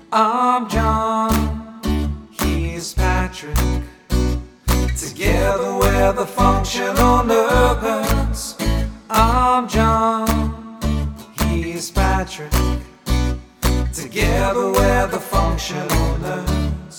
I'm John, he's Patrick. Together we're the Functional Nerds. I'm John, he's Patrick. Together we're the Functional Nerds.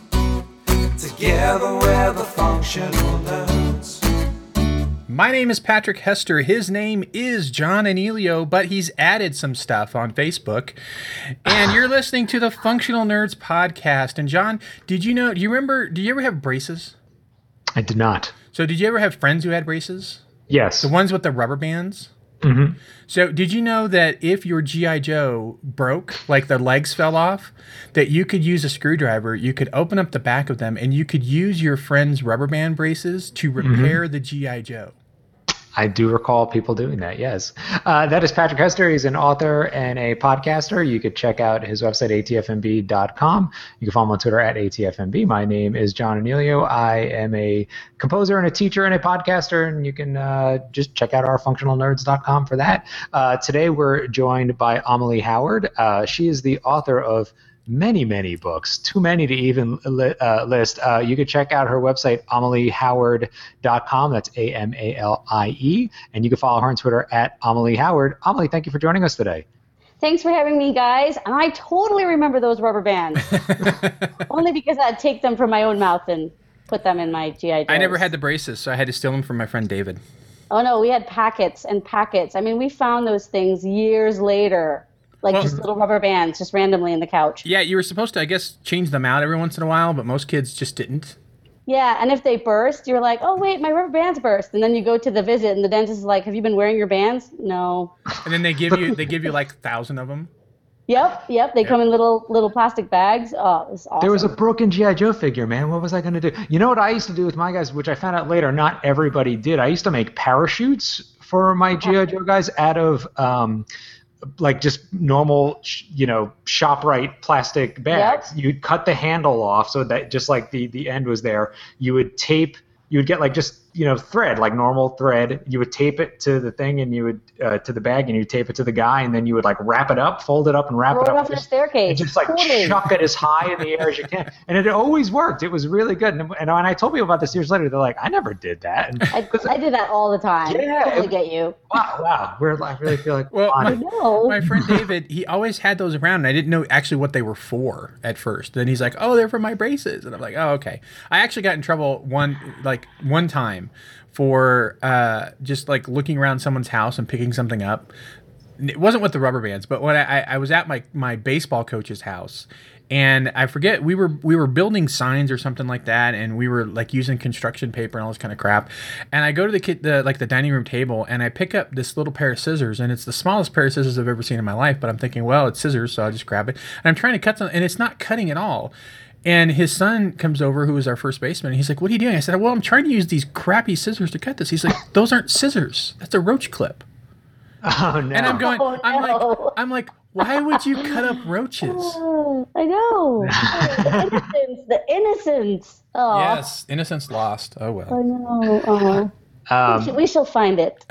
Together we're the Functional Nerds. My name is Patrick Hester. His name is John Anelio, but he's added some stuff on Facebook. And you're listening to the Functional Nerds podcast. And John, do you ever have braces? I did not. So did you ever have friends who had braces? Yes. The ones with the rubber bands? Mm-hmm. So did you know that if your G.I. Joe broke, like the legs fell off, that you could use a screwdriver, you could open up the back of them, and you could use your friend's rubber band braces to repair the G.I. Joe? I do recall people doing that, yes. That is Patrick Hester. He's an author and a podcaster. You could check out his website, atfnb.com. You can follow him on Twitter at atfnb. My name is John Anelio. I am a composer and a teacher and a podcaster, and you can just check out our functionalnerds.com for that. Today we're joined by Amelie Howard. She is the author of many books, too many to even list. You could check out her website, ameliehoward.com. That's AMALIE. And you can follow her on Twitter at Amelie Howard. Amelie, thank you for joining us today. Thanks for having me, guys. And I totally remember those rubber bands. Only because I'd take them from my own mouth and put them in my G.I. Joes. I never had the braces, so I had to steal them from my friend David. Oh, no, we had packets and packets. I mean, we found those things years later. Just little rubber bands, just randomly in the couch. Yeah, you were supposed to, I guess, change them out every once in a while, but most kids just didn't. Yeah, and if they burst, you're like, oh, wait, my rubber band's burst. And then you go to the visit, and the dentist is like, have you been wearing your bands? No. And then they give you like 1,000 of them. Yep. They come in little plastic bags. Oh, it was awesome. There was a broken G.I. Joe figure, man. What was I going to do? You know what I used to do with my guys, which I found out later, not everybody did. I used to make parachutes for my G.I. Joe guys out of just normal, ShopRite plastic bags. Yep. You'd cut the handle off so that just like the end was there. You would get thread, like normal thread. You would tape it to the thing, and you would to the bag, and you tape it to the guy, and then you would wrap it up, fold it up, and wrap it up. Throw it off the staircase. And just chuck it as high in the air as you can. And it always worked. It was really good. And when I told people about this years later, they're like, I never did that. And I did that all the time. Yeah, totally get you. Wow. I really feel like my friend David, he always had those around, and I didn't know actually what they were for at first. Then he's like, oh, they're for my braces. And I'm like, oh, okay. I actually got in trouble one time for just looking around someone's house and picking something up. It wasn't with the rubber bands, but when I was at my baseball coach's house, and I forget, we were building signs or something like that, and we were using construction paper and all this kind of crap. And I go to the dining room table, and I pick up this little pair of scissors, and it's the smallest pair of scissors I've ever seen in my life. But I'm thinking, well, it's scissors, so I'll just grab it. And I'm trying to cut something, and it's not cutting at all. And his son comes over, who was our first baseman, and he's like, what are you doing? I said, well, I'm trying to use these crappy scissors to cut this. He's like, those aren't scissors. That's a roach clip. Oh, no. And I'm going, Oh, no. I'm like, why would you cut up roaches? I know. The innocence. Oh. Yes, innocence lost. Oh, well. I know. We shall find it.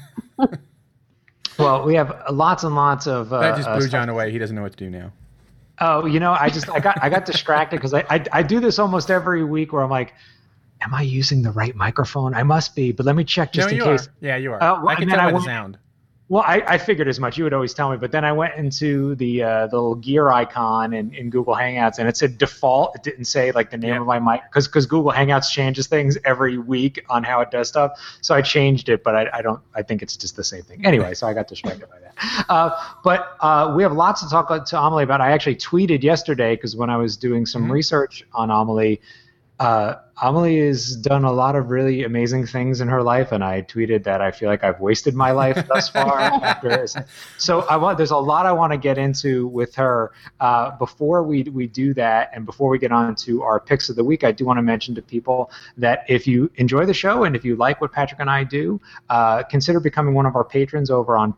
Well, we have lots and lots of... that just blew John away. He doesn't know what to do now. Oh, I got distracted because I do this almost every week where I'm like, am I using the right microphone? I must be, but let me check just in case. Yeah, you are. I can tell by the sound. Well, I figured as much. You would always tell me, but then I went into the little gear icon in Google Hangouts, and it said default. It didn't say the name of my mic because Google Hangouts changes things every week on how it does stuff. So I changed it, but I think it's just the same thing. Anyway, so I got distracted by that. But we have lots to talk to Amelie about. I actually tweeted yesterday because when I was doing some research on Amelie, Amelie has done a lot of really amazing things in her life, and I tweeted that I feel like I've wasted my life thus far. So there's a lot I want to get into with her. Before we do that, and before we get on to our picks of the week, I do want to mention to people that if you enjoy the show and if you like what Patrick and I do, consider becoming one of our patrons over at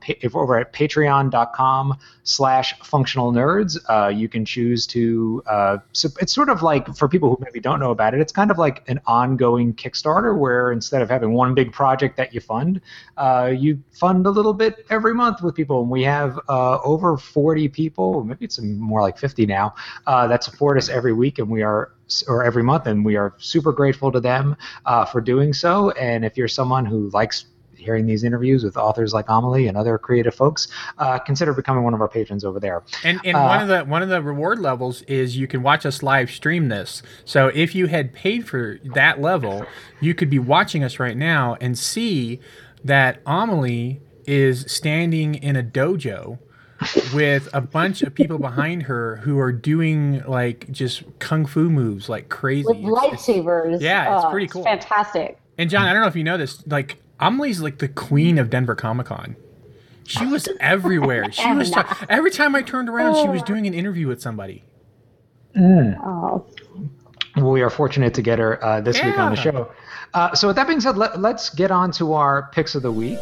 patreon.com/functionalnerds. You can choose to. So it's sort of like, for people who maybe don't know about it, it's kind of like like an ongoing Kickstarter where instead of having one big project that you fund a little bit every month with people. And we have over 40 people, maybe it's more like 50 now, that support us every week, and or every month, and we are super grateful to them for doing so. And if you're someone who likes hearing these interviews with authors like Amelie and other creative folks, consider becoming one of our patrons over there. And one of the reward levels is you can watch us live stream this. So if you had paid for that level, you could be watching us right now and see that Amelie is standing in a dojo with a bunch of people behind her who are doing like just kung fu moves like crazy with lightsabers. It's pretty cool. It's fantastic. And John, I don't know if you know this, like Amelie's like the queen of Denver Comic Con. She was everywhere. She was every time I turned around, she was doing an interview with somebody. Oh. Well, we are fortunate to get her this week on the show. So with that being said, let's get on to our picks of the week.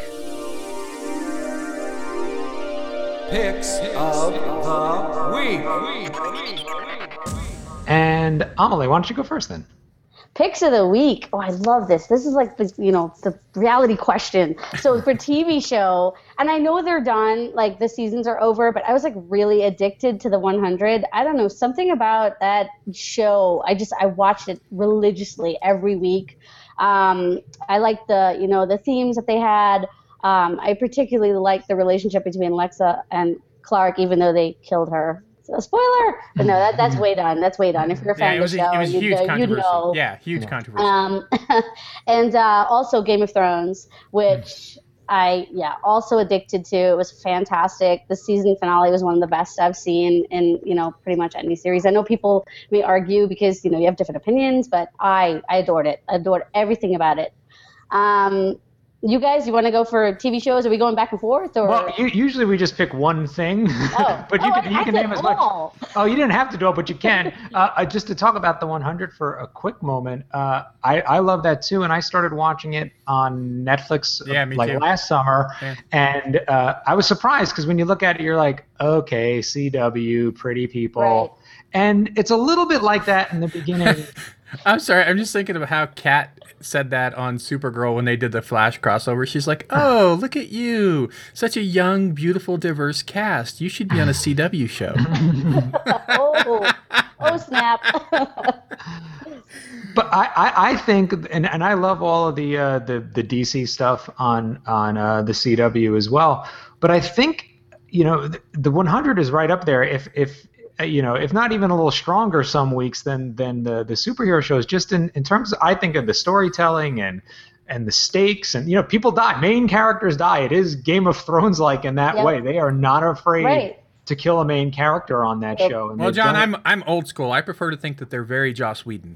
Picks of the week. And Amelie, why don't you go first then? Picks of the week. Oh, I love this. This is like the reality question. So for TV show, and I know they're done, like the seasons are over, but I was like really addicted to the 100. I don't know, something about that show. I watched it religiously every week. I liked the themes that they had. I particularly liked the relationship between Lexa and Clark, even though they killed her. A spoiler, but no, that's way done. That's way done. If you're a fan of the show, you'd know. Yeah, huge controversy. And also Game of Thrones, which I also addicted to. It was fantastic. The season finale was one of the best I've seen in pretty much any series. I know people may argue because you have different opinions, but I adored it. I adored everything about it. You guys, you want to go for TV shows? Are we going back and forth? Or? Well, usually we just pick one thing, but you can name as much. Oh, you didn't have to do it, but you can. Just to talk about the 100 for a quick moment, I love that too, and I started watching it on Netflix last summer, and I was surprised because when you look at it, you're like, okay, CW, pretty people, right. And it's a little bit like that in the beginning. I'm sorry, I'm just thinking of how Kat said that on Supergirl when they did the Flash crossover. She's like, oh, look at you. Such a young, beautiful, diverse cast. You should be on a CW show. oh, snap. But I think, and I love all of the DC stuff on the CW as well. But I think, the 100 is right up there. If not even a little stronger some weeks than the superhero shows, just in terms of, I think, of the storytelling and the stakes, and people die, main characters die. It is Game of Thrones like in that way. They are not afraid to kill a main character on that show. And well, John, I'm old school. I prefer to think that they're very Joss Whedon.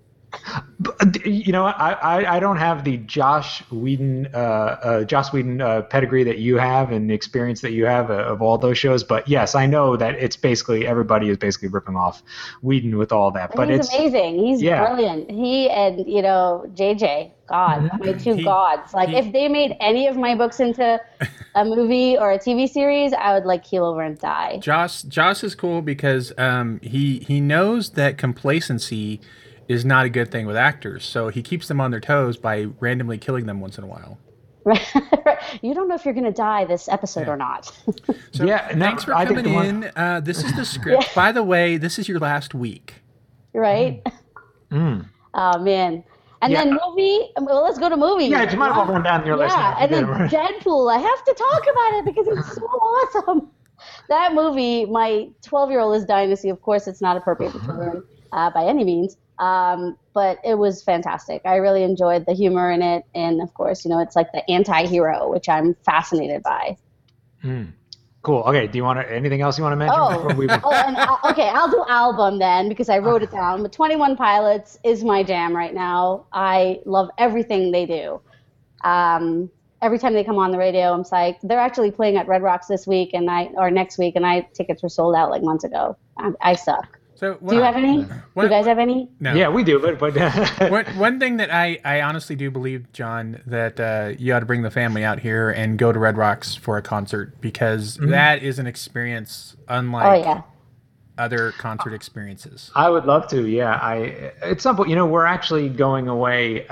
I don't have the Joss Whedon pedigree that you have and the experience that you have of all those shows. But yes, I know that it's basically everybody is basically ripping off Whedon with all that. But he's amazing. He's brilliant. He and JJ, God, my two gods. Like if they made any of my books into a movie or a TV series, I would keel over and die. Joss is cool because he knows that complacency is not a good thing with actors, so he keeps them on their toes by randomly killing them once in a while. You don't know if you're going to die this episode or not. So thanks for coming in. This is the script. By the way, this is your last week. Right? Oh, man. And then movie. Well, let's go to movies. Yeah, you might as well run down your list. Yeah, and then Deadpool. I have to talk about it because it's so awesome. That movie, my 12-year-old is dying to see. Of course, it's not appropriate for children by any means. But it was fantastic. I really enjoyed the humor in it. And of course, it's like the anti-hero, which I'm fascinated by. Cool. Okay. Do you want anything else you want to mention? Okay. I'll do album then because I wrote it down. But 21 Pilots is my jam right now. I love everything they do. Every time they come on the radio, I'm psyched. They're actually playing at Red Rocks this week or next week, and tickets were sold out months ago. I suck. So, do you have any? Do you guys have any? No. Yeah, we do. But one thing that I honestly do believe, John, that you ought to bring the family out here and go to Red Rocks for a concert because that is an experience unlike other concert experiences? I would love to. Yeah, at some point, we're actually going away.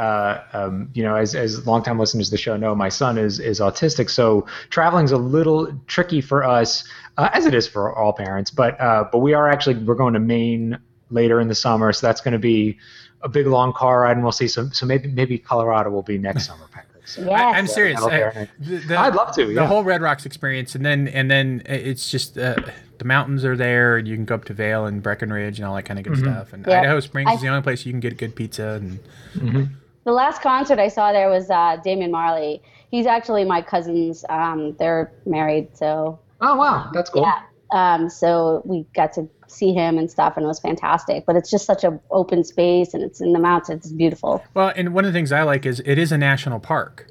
As longtime listeners to the show know, my son is autistic, so traveling's a little tricky for us, as it is for all parents. But we're going to Maine later in the summer, so that's going to be a big long car ride, and we'll see. So maybe Colorado will be next summer, Patrick. So, Yes. I'm serious. I'd love to. Yeah. The whole Red Rocks experience, and then it's just the mountains are there, and you can go up to Vail and Breckenridge and all that kind of good stuff. And Idaho Springs is the only place you can get good pizza. And The last concert I saw there was Damian Marley. He's actually my cousin's. They're married, so. Oh wow, that's cool. Yeah. So we got to see him and stuff, and it was fantastic. But it's just such an open space, and it's in the mountains. It's beautiful. Well, and one of the things I like is it is a national park.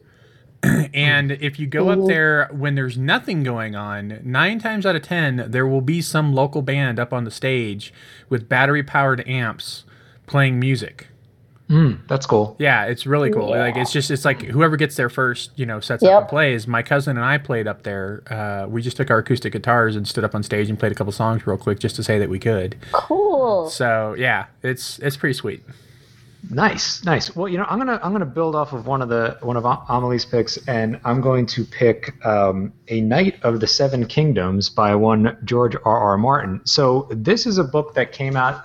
And if you go up there when there's nothing going on, 9 times out of 10, there will be some local band up on the stage with battery-powered amps playing music. That's cool. Yeah, it's really cool. Yeah. Like it's like whoever gets there first, sets up and plays. My cousin and I played up there. We just took our acoustic guitars and stood up on stage and played a couple songs real quick just to say that we could. Cool. So yeah, it's pretty sweet. Nice. Well, I'm gonna build off of one of Amelie's picks, and I'm going to pick A Knight of the Seven Kingdoms by one George R.R. Martin. So this is a book that came out.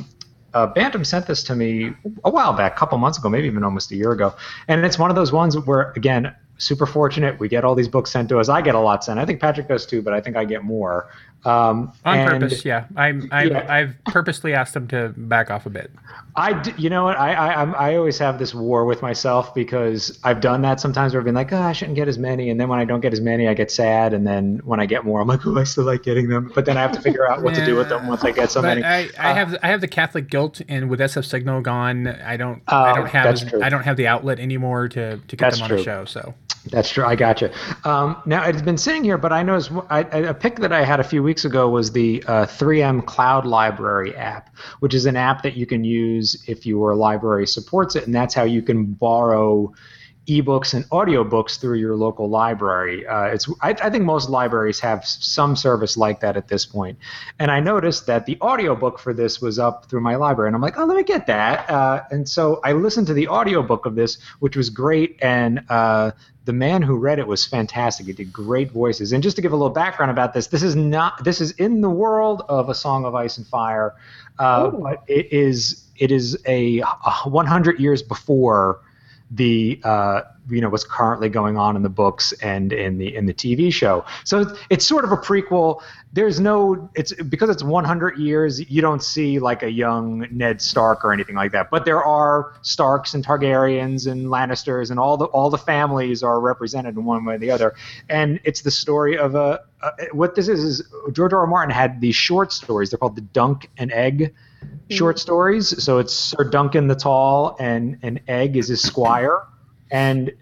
Bantam sent this to me a while back, a couple months ago, maybe even almost a year ago, and it's one of those ones where, again, super fortunate. We get all these books sent to us. I get a lot sent. I think Patrick does too, but I think I get more. On purpose, yeah. I've purposely asked them to back off a bit. You know what? I always have this war with myself because I've done that sometimes where I've been like, I shouldn't get as many. And then when I don't get as many, I get sad. And then when I get more, I'm like, I still like getting them. But then I have to figure out what to do with them once I get so many. I have the Catholic guilt, and with SF Signal gone, I don't have the outlet anymore to get them on the show. So. That's true. I gotcha. Now, it's been sitting here, but I noticed a pick that I had a few weeks ago was the 3M Cloud Library app, which is an app that you can use if your library supports it, and that's how you can borrow ebooks and audiobooks through your local library. I think most libraries have some service like that at this point. And I noticed that the audiobook for this was up through my library, and I'm like, let me get that. And so I listened to the audiobook of this, which was great, and the man who read it was fantastic. He did great voices. And just to give a little background about this is in the world of A Song of Ice and Fire, but it is a 100 years before the what's currently going on in the books and in the TV show. So it's sort of a prequel. It's because it's 100 years, you don't see like a young Ned Stark or anything like that. But there are Starks and Targaryens and Lannisters, and all the families are represented in one way or the other. And it's the story of what this is George R.R. Martin had these short stories. They're called the Dunk and Egg short stories. So it's Sir Duncan the Tall, and Egg is his squire. And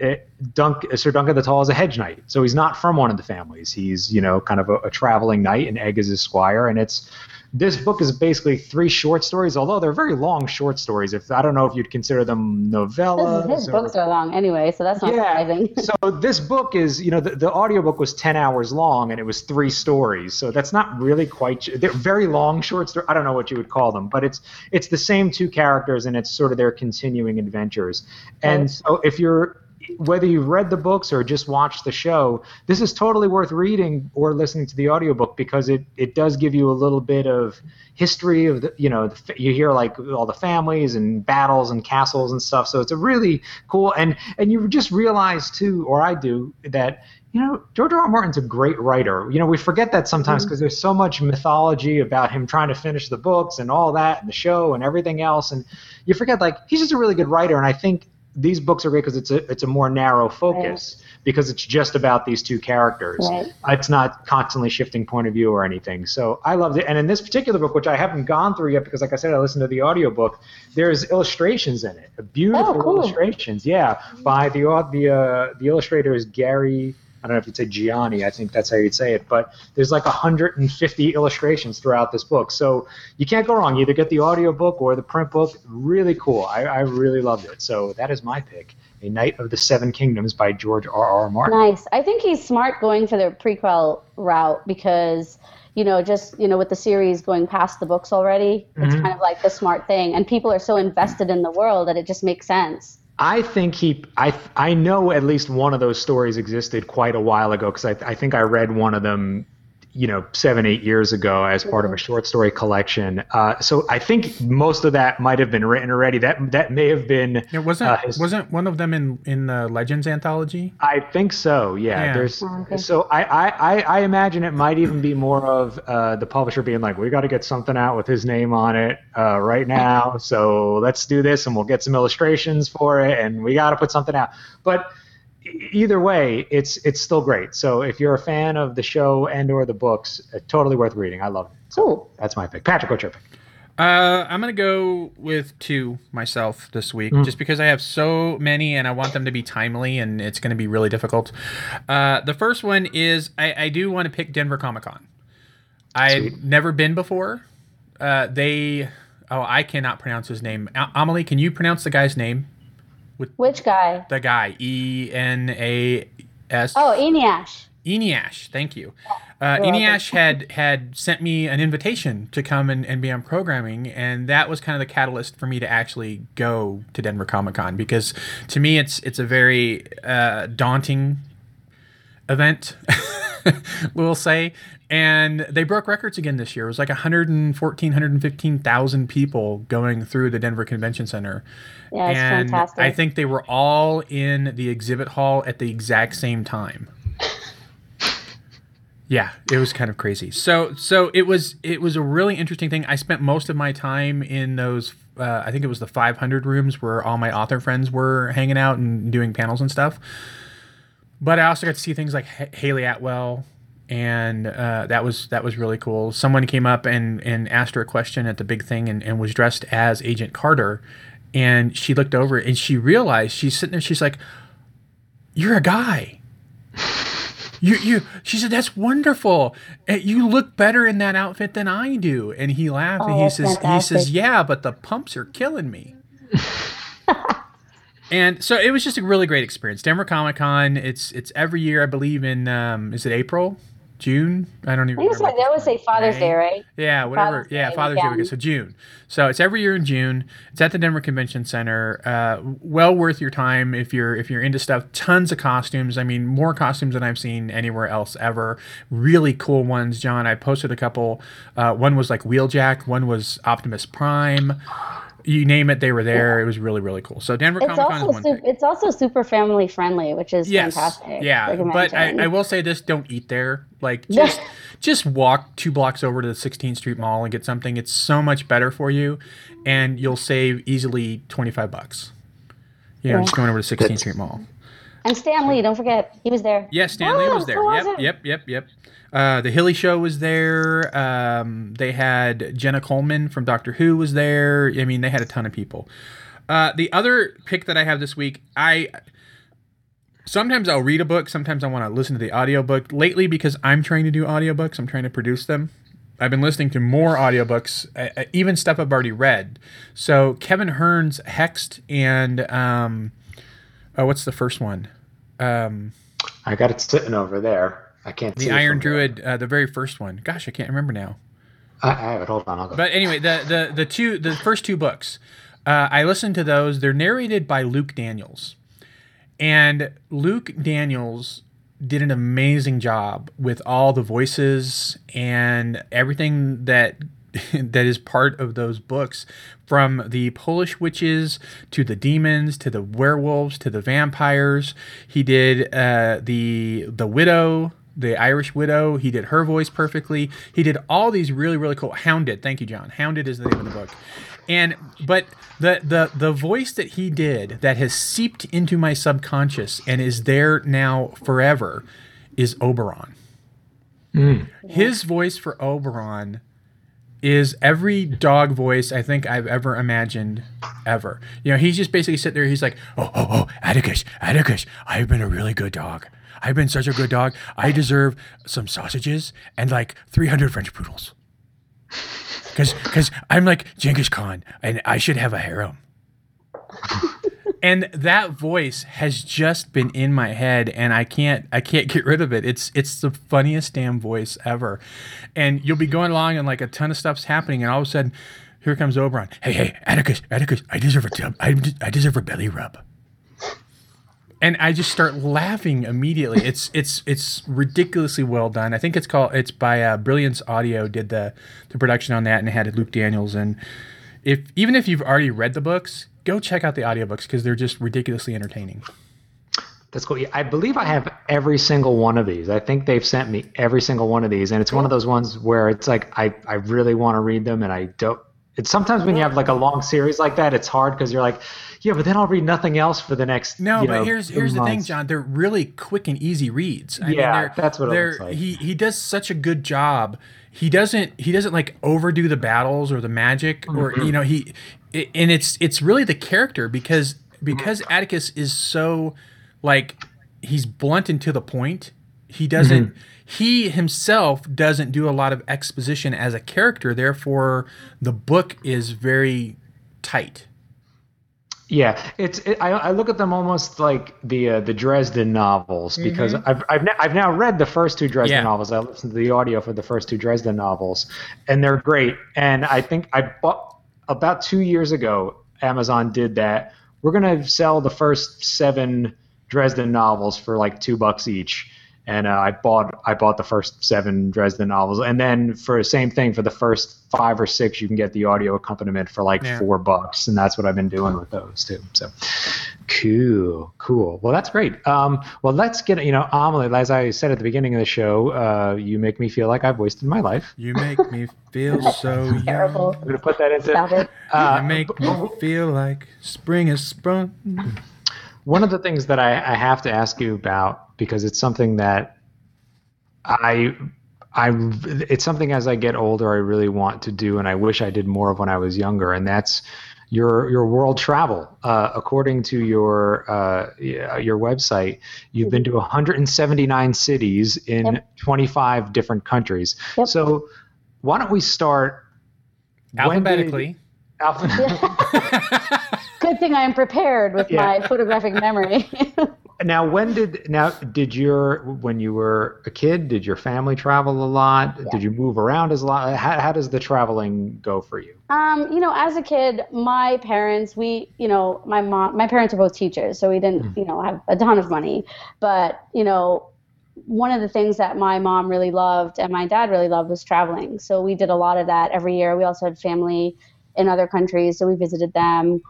Sir Duncan the Tall is a hedge knight, so he's not from one of the families. He's kind of a traveling knight, and Egg is his squire. And this book is basically 3 short stories, although they're very long short stories. I don't know if you'd consider them novellas. His books are long anyway, so that's not surprising. So this book is, the audiobook was 10 hours long, and it was 3 stories. So that's not really quite. They're very long short stories. I don't know what you would call them, but it's the same 2 characters, and it's sort of their continuing adventures. And so whether you've read the books or just watched the show, this is totally worth reading or listening to the audiobook, because it does give you a little bit of history of you hear like all the families and battles and castles and stuff. So it's a really cool, and you just realize too, or I do, that George R.R. Martin's a great writer. We forget that sometimes because there's so much mythology about him trying to finish the books and all that and the show and everything else, and you forget like he's just a really good writer. And I think these books are great because it's a more narrow focus, because it's just about these 2 characters. Right. It's not constantly shifting point of view or anything. So I loved it. And in this particular book, which I haven't gone through yet because, like I said, I listened to the audiobook, there's illustrations in it, beautiful illustrations. Yeah, by the illustrator is Gary. I don't know if you'd say Gianni. I think that's how you'd say it. But there's like 150 illustrations throughout this book. So you can't go wrong. Either get the audiobook or the print book. Really cool. I really loved it. So that is my pick. A Knight of the Seven Kingdoms by George R.R. Martin. Nice. I think he's smart going for the prequel route because, just with the series going past the books already, it's kind of like the smart thing, and people are so invested in the world that it just makes sense. I think I know at least one of those stories existed quite a while ago, because I think I read one of them 7-8 years ago as part of a short story collection. So I think most of that might have been written already. That may have been. It wasn't one of them in the Legends anthology? I think so. Yeah. There's. Okay. So I imagine it might even be more of the publisher being like, we got to get something out with his name on it right now. So let's do this, and we'll get some illustrations for it, and we got to put something out. But either way, it's still great. So if you're a fan of the show and or the books, totally worth reading. I love it. So Cool. That's my pick. Patrick, what's your pick? I'm going to go with 2 myself this week, just because I have so many and I want them to be timely, and it's going to be really difficult. The first one is I do want to pick Denver Comic Con. I've never been before. I cannot pronounce his name. Amelie, can you pronounce the guy's name? Which guy? The guy, Enas. Oh, Eneasz. Eneasz, thank you. Eneasz had sent me an invitation to come and be on programming, and that was kind of the catalyst for me to actually go to Denver Comic Con, because to me it's a very daunting event, we'll say. And they broke records again this year. It was like 115,000 people going through the Denver Convention Center. Yeah, it's and fantastic. I think they were all in the exhibit hall at the exact same time. Yeah, it was kind of crazy. So it was a really interesting thing. I spent most of my time in those, I think it was the 500 rooms where all my author friends were hanging out and doing panels and stuff. But I also got to see things like Haley Atwell, and that was really cool. Someone came up and asked her a question at the big thing, and was dressed as Agent Carter, and she looked over and she realized, she's sitting there, she's like, "You're a guy." She said, "That's wonderful. You look better in that outfit than I do." And he laughed, and he says, "Yeah, but the pumps are killing me." And so it was just a really great experience. Denver Comic Con, it's every year, I believe, in is it April? June? I don't even remember. They always say Father's Day, right? Yeah, whatever. Father's Day weekend. So June. So it's every year in June. It's at the Denver Convention Center. Well worth your time if you're into stuff. Tons of costumes. I mean, more costumes than I've seen anywhere else ever. Really cool ones, John. I posted a couple. One was like Wheeljack. One was Optimus Prime. You name it, they were there. It was really, really cool. So Denver Comic Con is one thing. It's also super family friendly, which is fantastic. Yeah, but I will say this: don't eat there. Like, just walk 2 blocks over to the 16th Street Mall and get something. It's so much better for you, and you'll save easily $25. Just going over to 16th Street Mall. And Stan Lee, don't forget, he was there. Yeah, Stan Lee was there. So awesome. Yep. The Hilly Show was there. They had Jenna Coleman from Doctor Who was there. I mean, they had a ton of people. The other pick that I have this week, sometimes I'll read a book. Sometimes I want to listen to the audiobook. Lately, because I'm trying to do audiobooks, I'm trying to produce them. I've been listening to more audiobooks, even stuff I've already read. So Kevin Hearn's Hexed and what's the first one? I got it sitting over there. I can't see the Iron Druid, the very first one. Gosh, I can't remember now. I have it. Hold on, I'll go. But anyway, the first 2 books, I listened to those. They're narrated by Luke Daniels, and Luke Daniels did an amazing job with all the voices and everything that is part of those books, from the Polish witches to the demons to the werewolves to the vampires. He did the widow. The Irish Widow, he did her voice perfectly. He did all these really, really cool. Hounded, thank you, John. Hounded is the name of the book. But the voice that he did that has seeped into my subconscious and is there now forever is Oberon. His voice for Oberon is every dog voice I think I've ever imagined ever. He's just basically sitting there. He's like, oh, Atticus, I've been a really good dog. I've been such a good dog. I deserve some sausages and like 300 French poodles. Because I'm like Genghis Khan, and I should have a harem. And that voice has just been in my head, and I can't get rid of it. It's the funniest damn voice ever. And you'll be going along, and like a ton of stuff's happening, and all of a sudden, here comes Oberon. Hey, Atticus, I deserve a belly rub. And I just start laughing immediately. It's ridiculously well done. I think it's by Brilliance Audio did the production on that, and it had Luke Daniels. And even if you've already read the books, go check out the audiobooks because they're just ridiculously entertaining. That's cool. I believe I have every single one of these. I think they've sent me every single one of these, and it's one of those ones where it's like I really want to read them, and I don't. It's sometimes when you have like a long series like that, it's hard because you're like, yeah, but then I'll read nothing else for the next. No, but here's the thing, John. They're really quick and easy reads. I mean, that's what it looks like. He does such a good job. He doesn't like overdo the battles or the magic or and it's really the character because Atticus is so like he's blunt and to the point. He doesn't. He himself doesn't do a lot of exposition as a character. Therefore, the book is very tight. Yeah, I look at them almost like the Dresden novels because I've now read the first two Dresden novels. I listened to the audio for the first two Dresden novels, and they're great. And I think I bought about 2 years ago. Amazon did that. We're gonna sell the first 7 Dresden novels for like $2 each. And I bought the first 7 Dresden novels, and then for the same thing for the first 5 or 6, you can get the audio accompaniment for like $4, and that's what I've been doing with those too. So cool. Well, that's great. Well, let's get Amelie. As I said at the beginning of the show, you make me feel like I've wasted my life. You make me feel so young. Terrible. I'm gonna put that into. Stop it. You make me feel like spring has sprung. One of the things that I have to ask you about, because it's something that it's something as I get older I really want to do, and I wish I did more of when I was younger, and that's your world travel. According to your website, you've been to 179 cities in 25 different countries. Yep. So why don't we start alphabetically? Good thing I am prepared with my photographic memory. Now, when you were a kid, did your family travel a lot? Yeah. Did you move around a lot? How does the traveling go for you? As a kid, my parents, my parents are both teachers, so we didn't, have a ton of money. But, one of the things that my mom really loved and my dad really loved was traveling. So we did a lot of that every year. We also had family in other countries, so we visited them.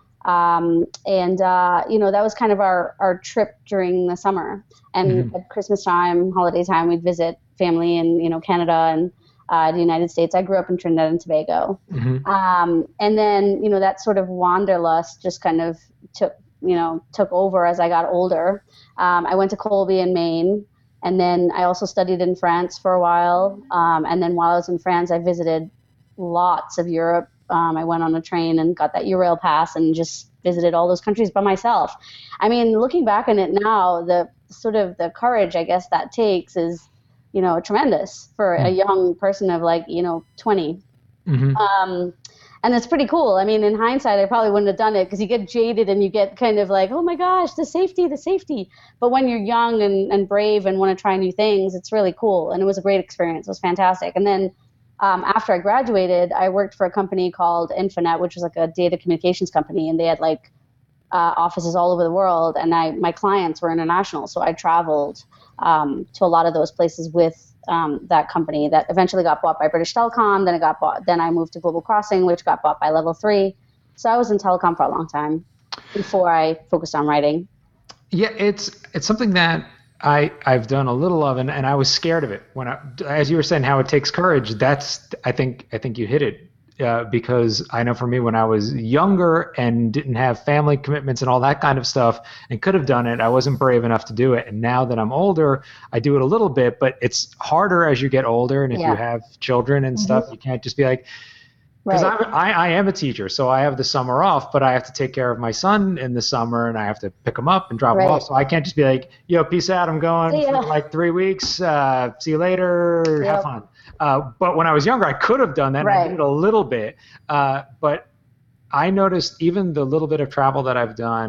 That was kind of our trip during the summer, and at Christmas time, holiday time, we'd visit family in, Canada and, the United States. I grew up in Trinidad and Tobago. And then, that sort of wanderlust just kind of took over as I got older. I went to Colby in Maine, and then I also studied in France for a while. And then while I was in France, I visited lots of Europe. I went on a train and got that Eurail pass and just visited all those countries by myself. I mean, looking back on it now, the sort of the courage, I guess, that takes is, tremendous for a young person of 20. And it's pretty cool. I mean, in hindsight, I probably wouldn't have done it because you get jaded and you get kind of like, oh my gosh, the safety. But when you're young and brave and want to try new things, it's really cool. And it was a great experience. It was fantastic. And then after I graduated, I worked for a company called Infonet, which was like a data communications company, and they had offices all over the world. And my clients were international, so I traveled to a lot of those places with that company that eventually got bought by British Telecom. Then it got bought. Then I moved to Global Crossing, which got bought by Level 3. So I was in telecom for a long time before I focused on writing. Yeah, it's something that I've done a little of, and I was scared of it as you were saying, how it takes courage. I think you hit it, because I know for me, when I was younger and didn't have family commitments and all that kind of stuff and could have done it, I wasn't brave enough to do it. And now that I'm older, I do it a little bit, but it's harder as you get older. And if you have children and stuff, you can't just be like, because I am a teacher, so I have the summer off, but I have to take care of my son in the summer, and I have to pick him up and drop him off. So I can't just be like, yo, peace out, I'm going for 3 weeks. See you later. Have fun. But when I was younger, I could have done that, and I did it a little bit. But I noticed even the little bit of travel that I've done,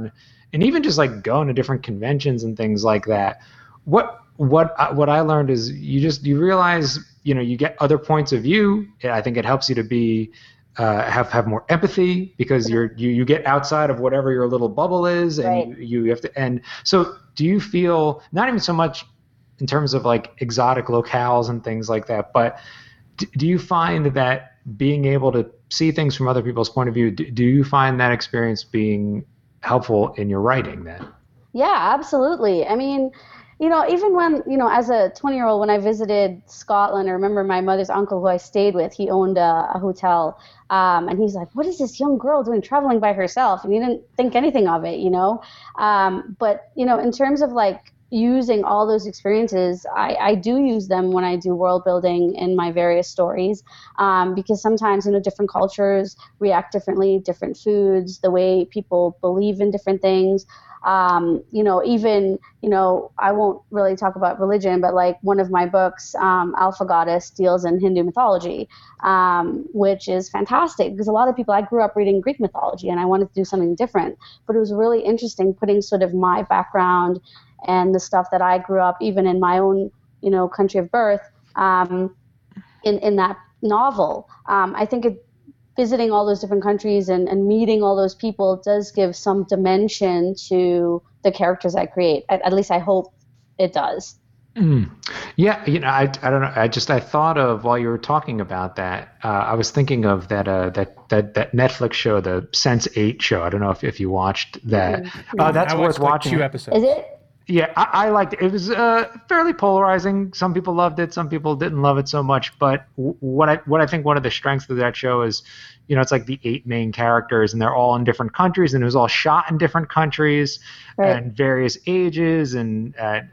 and even just like going to different conventions and things like that. What I learned is you realize, you get other points of view. I think it helps you to be have more empathy, because you get outside of whatever your little bubble is, and Right. you have to. And so, do you feel, not even so much in terms of like exotic locales and things like that, but do you find that being able to see things from other people's point of view, do you find that experience being helpful in your writing then? Yeah, absolutely. I mean, even when, as a 20-year-old, when I visited Scotland, I remember my mother's uncle who I stayed with, he owned a hotel. And he's like, what is this young girl doing traveling by herself? And he didn't think anything of it, But, in terms of like using all those experiences, I do use them when I do world building in my various stories, because sometimes, different cultures react differently, different foods, the way people believe in different things. I won't really talk about religion, but like one of my books, Alpha Goddess, deals in Hindu mythology, which is fantastic because a lot of people, I grew up reading Greek mythology and I wanted to do something different, but it was really interesting putting sort of my background and the stuff that I grew up, even in my own, country of birth, in that novel. I think visiting all those different countries and meeting all those people does give some dimension to the characters I create. At least I hope it does. Yeah, I don't know. I thought of, while you were talking about that, I was thinking of that Netflix show, the Sense8 show. I don't know if you watched that. That's I worth watched like watching. 2 episodes. Is it? Yeah, I liked it. It was fairly polarizing. Some people loved it, some people didn't love it so much. But what I think one of the strengths of that show is, it's like the 8 main characters, and they're all in different countries, and it was all shot in different countries, Right. and various ages, and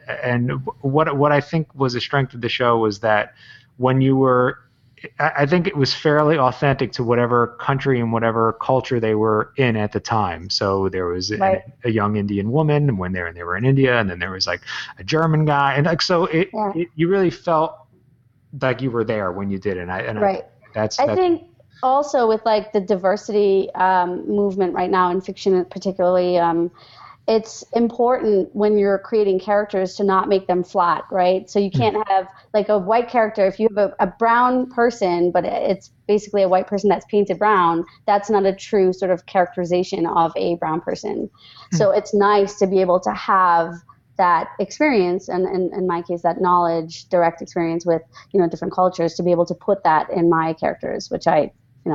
what I think was a strength of the show was that when you were, I think it was fairly authentic to whatever country and whatever culture they were in at the time. So there was Right. a young Indian woman when they were in India, and then there was like a German guy, and like so you really felt like you were there when you did it. Right. I I think also with like the diversity movement right now in fiction, particularly, it's important when you're creating characters to not make them flat, right? So you can't have like a white character. If you have a brown person, but it's basically a white person that's painted brown, that's not a true sort of characterization of a brown person. So it's nice to be able to have that experience, and in my case, that knowledge, direct experience with, different cultures, to be able to put that in my characters, which I,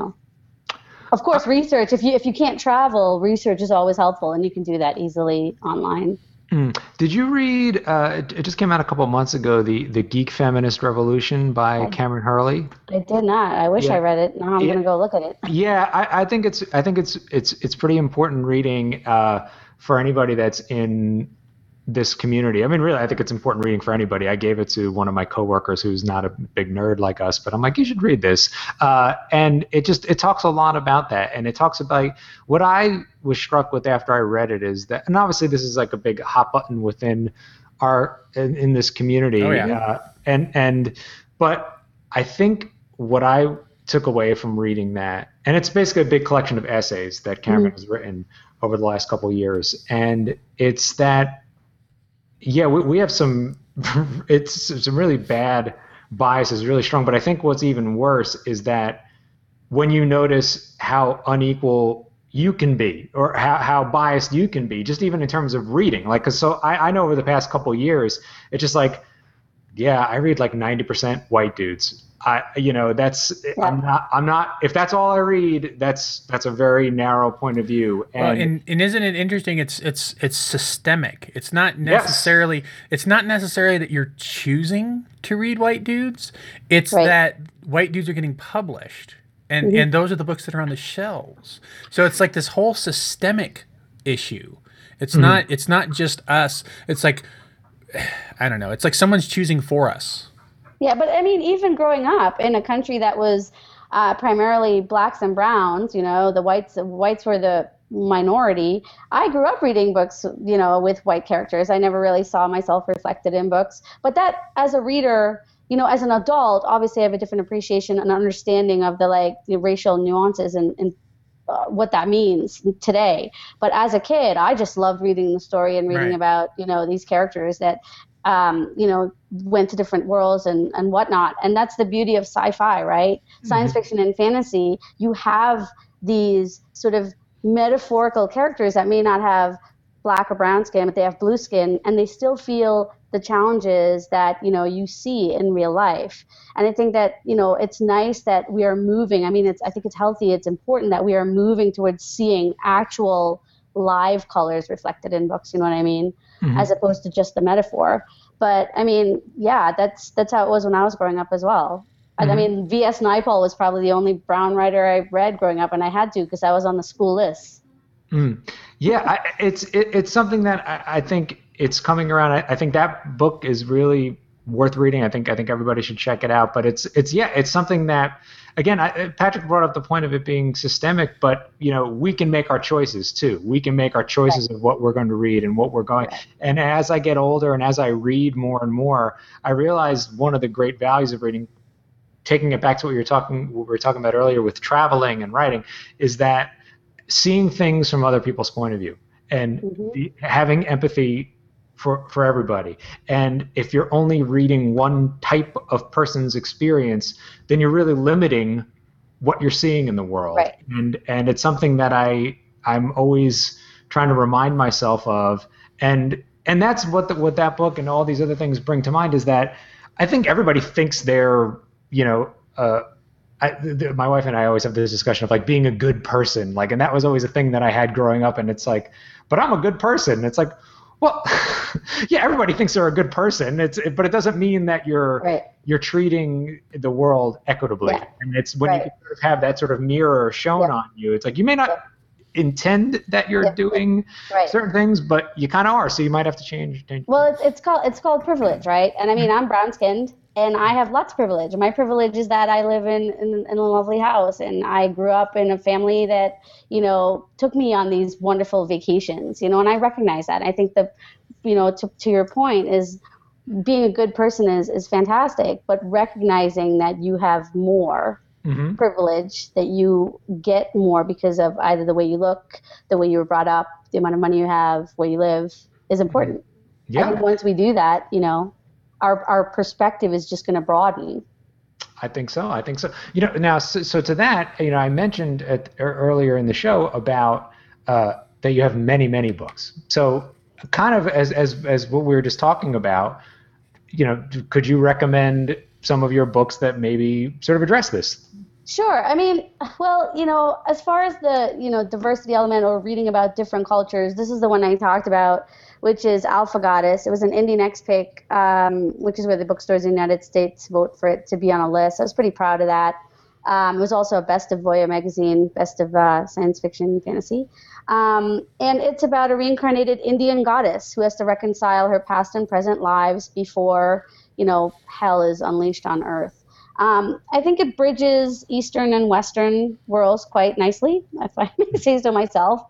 of course, research. If you can't travel, research is always helpful, and you can do that easily online. Did you read? It just came out a couple months ago. The Geek Feminist Revolution by Cameron Hurley. I did not. I wish I read it. Now I'm gonna go look at it. Yeah, I think it's pretty important reading for anybody that's in this community. I mean, really, I think it's important reading for anybody. I gave it to one of my coworkers who's not a big nerd like us, but I'm like, you should read this. And it talks a lot about that. And it talks about what I was struck with after I read it is that, and obviously this is like a big hot button within in this community. Oh, yeah. But I think what I took away from reading that, and it's basically a big collection of essays that Cameron has written over the last couple of years. And it's that, yeah, we have some really bad biases, really strong. But I think what's even worse is that when you notice how unequal you can be, or how biased you can be, just even in terms of reading. Like, 'cause so I know over the past couple of years, it's just like, yeah, I read like 90% white dudes. I'm not, if that's all I read, that's a very narrow point of view. And isn't it interesting? It's systemic. It's not necessarily that you're choosing to read white dudes. It's that white dudes are getting published, and those are the books that are on the shelves. So it's like this whole systemic issue. It's not just us. It's like, I don't know. It's like someone's choosing for us. Yeah, but I mean, even growing up in a country that was primarily blacks and browns, the whites were the minority. I grew up reading books, with white characters. I never really saw myself reflected in books. But that, as a reader, as an adult, obviously I have a different appreciation and understanding of the racial nuances and what that means today. But as a kid, I just loved reading the story and reading Right. about, these characters that, went to different worlds and whatnot. And that's the beauty of sci-fi, right? Science fiction and fantasy, you have these sort of metaphorical characters that may not have black or brown skin, but they have blue skin, and they still feel the challenges that, you see in real life. And I think that, it's nice that we are moving. I mean, I think it's healthy. It's important that we are moving towards seeing actual live colors reflected in books, you know what I mean? As opposed to just the metaphor. But I mean, yeah, that's how it was when I was growing up as well. I mean, V.S. Naipaul was probably the only brown writer I read growing up, and I had to because I was on the school list. Yeah, it's something that I think it's coming around. I think that book is really worth reading. I think everybody should check it out. But it's something that, again, Patrick brought up the point of it being systemic, but we can make our choices too. We can make our choices of what we're going to read and what we're going. And as I get older and as I read more and more, I realize one of the great values of reading, taking it back to what we were talking about earlier with traveling and writing, is that seeing things from other people's point of view and having empathy for everybody. And if you're only reading one type of person's experience, then you're really limiting what you're seeing in the world. Right. And it's something that I'm always trying to remind myself of. And that's what that book and all these other things bring to mind, is that I think everybody thinks they're, my wife and I always have this discussion of like being a good person, like, and that was always a thing that I had growing up. And it's like, but I'm a good person. And it's like, well, yeah, everybody thinks they're a good person. But it doesn't mean that you're treating the world equitably. Yeah. And it's when you sort of have that sort of mirror shown on you, it's like you may not intend that you're doing certain things, but you kind of are. So you might have to change. Well, it's called privilege, right? And I mean, I'm brown skinned. And I have lots of privilege. My privilege is that I live in a lovely house, and I grew up in a family that, took me on these wonderful vacations, and I recognize that. I think that, to your point, is being a good person is fantastic, but recognizing that you have more privilege, that you get more because of either the way you look, the way you were brought up, the amount of money you have, where you live, is important. Yeah. I think once we do that, our perspective is just going to broaden. I think so. Now, so to that, I mentioned earlier in the show about that you have many, many books. So kind of as what we were just talking about, could you recommend some of your books that maybe sort of address this? Sure. I mean, well, as far as the, diversity element or reading about different cultures, this is the one I talked about, which is Alpha Goddess. It was an Indie Next Pick, which is where the bookstores in the United States vote for it to be on a list. I was pretty proud of that. It was also a Best of Voya magazine, Best of Science Fiction and Fantasy. And it's about a reincarnated Indian goddess who has to reconcile her past and present lives before, hell is unleashed on Earth. I think it bridges Eastern and Western worlds quite nicely, if I may say so myself.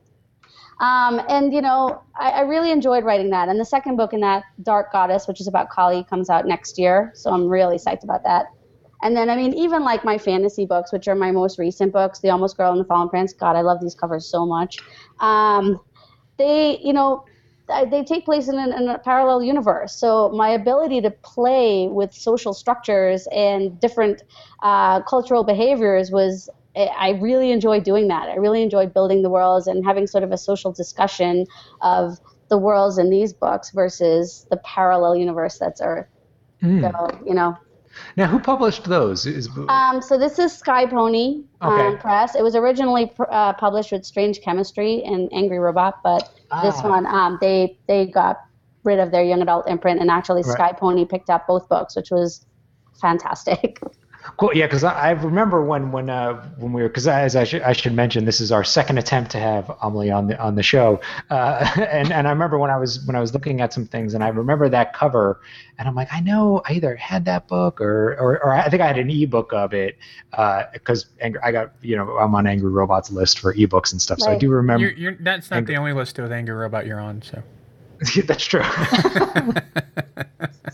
I really enjoyed writing that. And the second book in that, Dark Goddess, which is about Kali, comes out next year. So I'm really psyched about that. And then, I mean, even like my fantasy books, which are my most recent books, The Almost Girl and The Fallen Prince. God, I love these covers so much. They take place in a parallel universe. So my ability to play with social structures and different cultural behaviors I really enjoyed doing that. I really enjoyed building the worlds and having sort of a social discussion of the worlds in these books versus the parallel universe that's Earth. So, Now, who published those? So this is Sky Pony Press. It was originally published with Strange Chemistry and Angry Robot, but this one, they got rid of their young adult imprint, and actually Sky Pony picked up both books, which was fantastic. Cool. Yeah, because I remember when we were, because as I should mention, this is our second attempt to have Amelie on the show, and I remember when I was looking at some things, and I remember that cover, and I'm like, I know I either had that book or I think I had an ebook of it, because I got I'm on Angry Robot's list for ebooks and stuff, so I do remember. That's not the only list with Angry Robot you're on, so. That's true.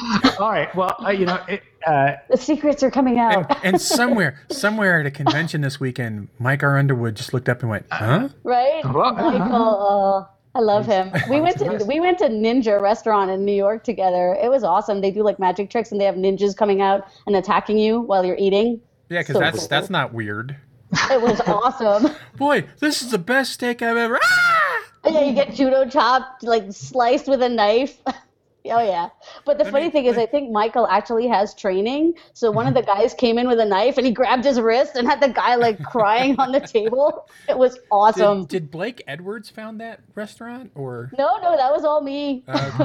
All right. Well, The secrets are coming out. And somewhere at a convention this weekend, Mike R. Underwood just looked up and went, "Huh?" Right? Well, Michael, I love him. We went to Ninja restaurant in New York together. It was awesome. They do like magic tricks and they have ninjas coming out and attacking you while you're eating. Yeah, because So that's cool. not weird. It was awesome. Boy, this is the best steak I've ever. Ah! Yeah, you get judo chopped, like sliced with a knife. Oh yeah. But the funny thing is I think Michael actually has training. So one of the guys came in with a knife and he grabbed his wrist and had the guy like crying on the table. It was awesome. Did Blake Edwards found that restaurant or? No, that was all me.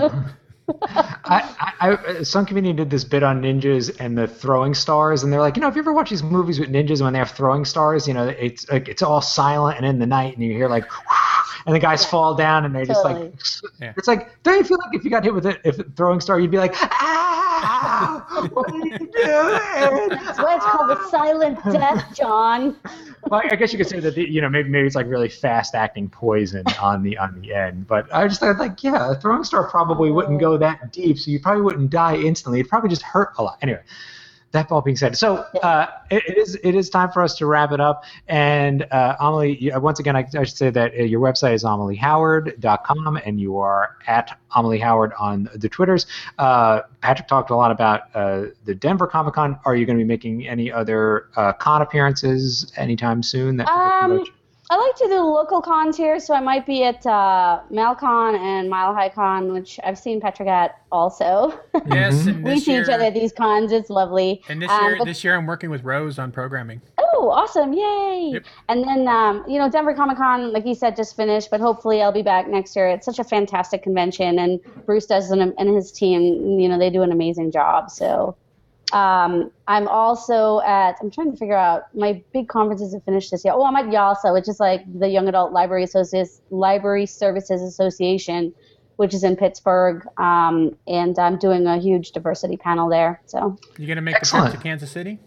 Some comedian did this bit on ninjas and the throwing stars, and they're like, if you ever watch these movies with ninjas when they have throwing stars, it's like it's all silent and in the night, and you hear like, and the guys fall down, and they're Totally. just like, it's like, don't you feel like if you got hit with a throwing star, you'd be like, ah, what are you doing? That's why it's called the silent death, John. Well, I guess you could say that maybe it's like really fast acting poison on the end. But I just thought like, yeah, a throwing star probably wouldn't go that deep, so you probably wouldn't die instantly. It'd probably just hurt a lot. Anyway, that all being said, so it is time for us to wrap it up. And Amelie, once again, I should say that your website is ameliehoward.com, and you are at Amelie Howard on the Twitters. Patrick talked a lot about the Denver Comic Con. Are you going to be making any other con appearances anytime soon? I like to do local cons here, so I might be at MalCon and Mile High Con, which I've seen Patrick at also. Yes, and We see each other at these cons. It's lovely. And but- this year I'm working with Rose on programming. Oh, awesome. Yay. Yep. And then, Denver Comic Con, like you said, just finished, but hopefully I'll be back next year. It's such a fantastic convention, and Bruce does and his team, they do an amazing job. So I'm also I'm trying to figure out, my big conferences have finished this year. Oh, I'm at YALSA, which is like the Young Adult Library Services Association, which is in Pittsburgh. And I'm doing a huge diversity panel there. So You going to make the trip to Kansas City?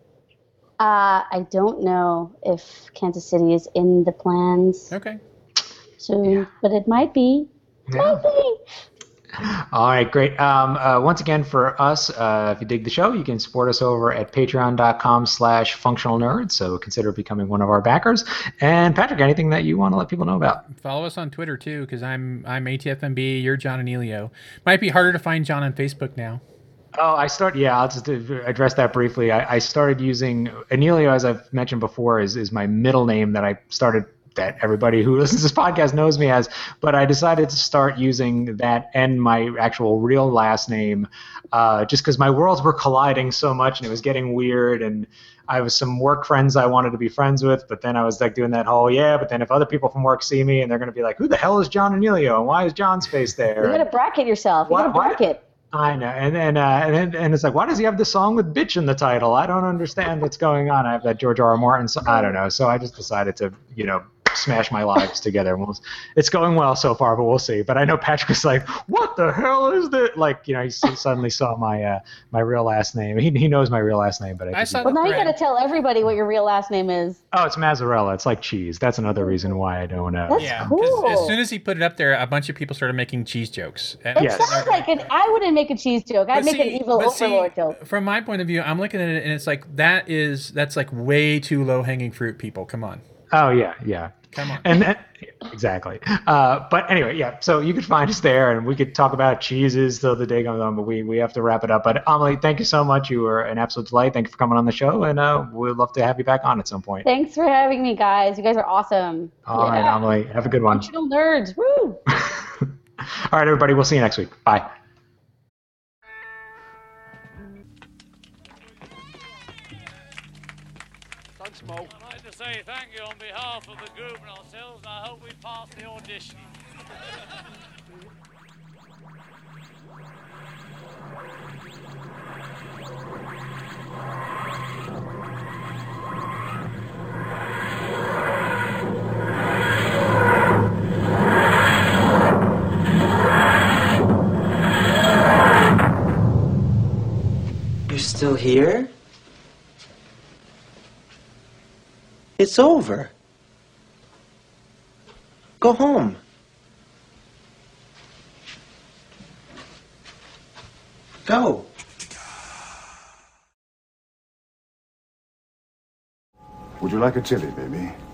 I don't know if Kansas City is in the plans Okay. soon, but it might be. Might be. All right, great. Once again, for us, if you dig the show, you can support us over at patreon.com/functionalnerds. So consider becoming one of our backers. And Patrick, anything that you want to let people know about? Follow us on Twitter too, because I'm ATFMB. You're John Anelio. Might be harder to find John on Facebook now. Oh, I'll just address that briefly. I started using Anelio, as I've mentioned before, is my middle name that I started, that everybody who listens to this podcast knows me as, but I decided to start using that and my actual real last name just because my worlds were colliding so much and it was getting weird, and I was some work friends I wanted to be friends with, but then I was like doing that whole, but then if other people from work see me and they're going to be like, who the hell is John Anelio and why is John's face there? You got to bracket yourself. You got to bracket. I know, and it's like, why does he have the song with "bitch" in the title? I don't understand what's going on. I have that George R.R. Martin song. I don't know. So I just decided to, smash my lives together. It's going well so far, but we'll see. But I know Patrick was like, "What the hell is that?" Like, he suddenly saw my my real last name. He knows my real last name, but I saw Well, now you thread. got to tell everybody what your real last name is. oh, it's Mazzarella. It's like cheese. That's another reason why I don't know. That's Yeah, cool. 'cause as soon as he put it up there, a bunch of people started making cheese jokes. And It Yes. sounds like I wouldn't make a cheese joke. I'd make an evil overlord joke. From my point of view, I'm looking at it and it's like that's like way too low hanging fruit. People, come on. Oh yeah. Come on. And exactly. But anyway, yeah. So you could find us there, and we could talk about cheeses till the day goes on. But we have to wrap it up. But Amelie, thank you so much. You were an absolute delight. Thank you for coming on the show, and we'd love to have you back on at some point. Thanks for having me, guys. You guys are awesome. All right, Amelie. Have a good one. Functional nerds. Woo! All right, everybody. We'll see you next week. Bye. Thanks, Mo. I'd like to say thank you on behalf of the group and ourselves, and I hope we pass the audition. You're still here? It's over. Go home. Go. Would you like a chili, baby?